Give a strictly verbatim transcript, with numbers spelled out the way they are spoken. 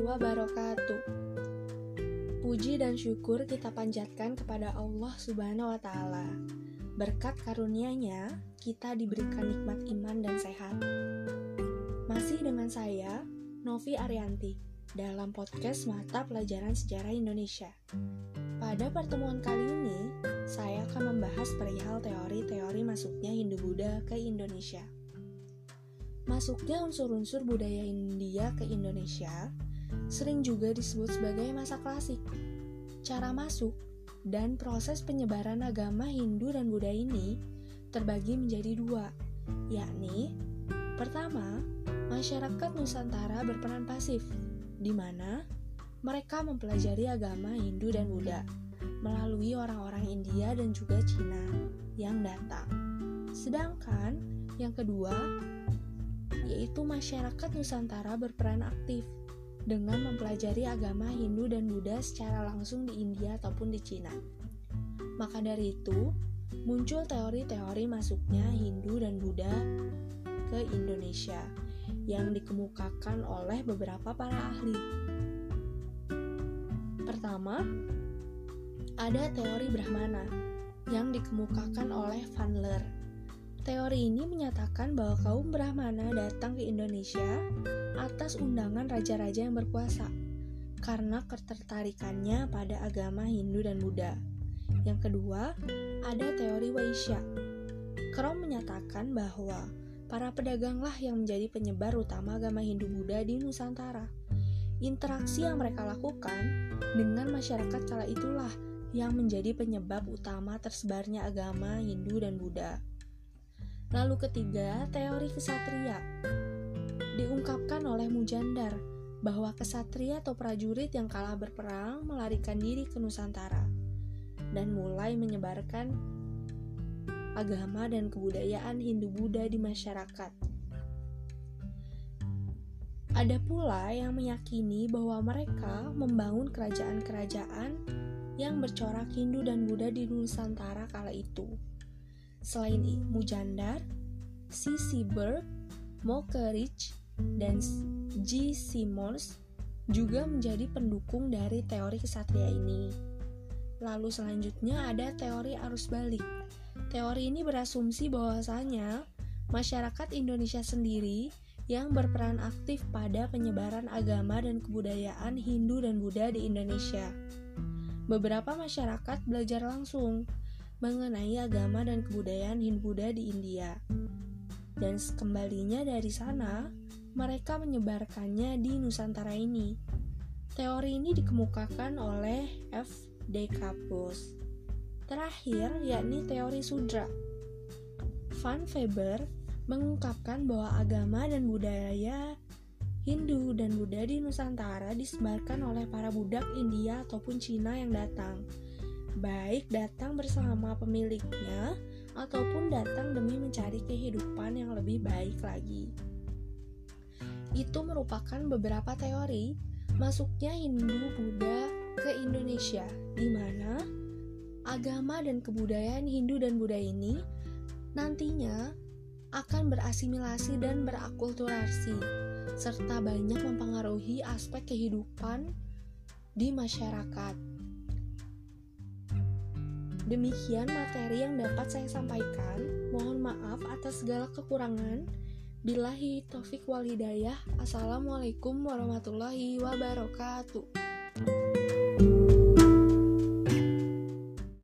wabarakatuh. Puji dan syukur kita panjatkan kepada Allah Subhanahu wa Ta'ala. Berkat karunia-Nya, kita diberikan nikmat iman dan sehat. Masih dengan saya, Novi Arianti, dalam podcast Mata Pelajaran Sejarah Indonesia. Pada pertemuan kali ini, saya akan membahas perihal teori-teori masuknya Hindu-Buddha ke Indonesia. Masuknya unsur-unsur budaya India ke Indonesia sering juga disebut sebagai masa klasik. Cara masuk dan proses penyebaran agama Hindu dan Buddha ini terbagi menjadi dua, yakni pertama, masyarakat Nusantara berperan pasif, di mana mereka mempelajari agama Hindu dan Buddha melalui orang-orang India dan juga Cina yang datang. Sedangkan yang kedua, yaitu masyarakat Nusantara berperan aktif dengan mempelajari agama Hindu dan Buddha secara langsung di India ataupun di Cina. Maka dari itu, muncul teori-teori masuknya Hindu dan Buddha ke Indonesia yang dikemukakan oleh beberapa para ahli. Pertama, ada teori Brahmana yang dikemukakan oleh Van Leer. Teori ini menyatakan bahwa kaum Brahmana datang ke Indonesia atas undangan raja-raja yang berkuasa karena ketertarikannya pada agama Hindu dan Buddha. Yang kedua, ada teori Vaishya. Krom menyatakan bahwa para pedaganglah yang menjadi penyebar utama agama Hindu-Buddha di Nusantara. Interaksi yang mereka lakukan dengan masyarakat kala itulah yang menjadi penyebab utama tersebarnya agama Hindu dan Buddha. Lalu ketiga, teori kesatria. Diungkapkan oleh Mujandar bahwa kesatria atau prajurit yang kalah berperang melarikan diri ke Nusantara dan mulai menyebarkan agama dan kebudayaan Hindu-Buddha di masyarakat. Ada pula yang meyakini bahwa mereka membangun kerajaan-kerajaan yang bercorak Hindu dan Buddha di Nusantara kala itu. Selain Mujandar, C. Seberg, Mokerich, dan G. Simons juga menjadi pendukung dari teori kesatria ini. Lalu selanjutnya ada teori arus balik. Teori ini berasumsi bahwasanya masyarakat Indonesia sendiri yang berperan aktif pada penyebaran agama dan kebudayaan Hindu dan Buddha di Indonesia. Beberapa masyarakat belajar langsung mengenai agama dan kebudayaan Hindu-Buddha di India. Dan kembalinya dari sana, mereka menyebarkannya di Nusantara ini. Teori ini dikemukakan oleh F. D. Kapus. Terakhir, yakni teori Sudra. Van Weber mengungkapkan bahwa agama dan budaya Hindu dan Buddha di Nusantara disebarkan oleh para budak India ataupun Cina yang datang, baik datang bersama pemiliknya ataupun datang demi mencari kehidupan yang lebih baik lagi. Itu merupakan beberapa teori masuknya Hindu-Buddha ke Indonesia, di mana agama dan kebudayaan Hindu dan Buddha ini nantinya akan berasimilasi dan berakulturasi, serta banyak mempengaruhi aspek kehidupan di masyarakat. Demikian materi yang dapat saya sampaikan. Mohon maaf atas segala kekurangan. Billahi taufik wal hidayah. Assalamualaikum warahmatullahi wabarakatuh.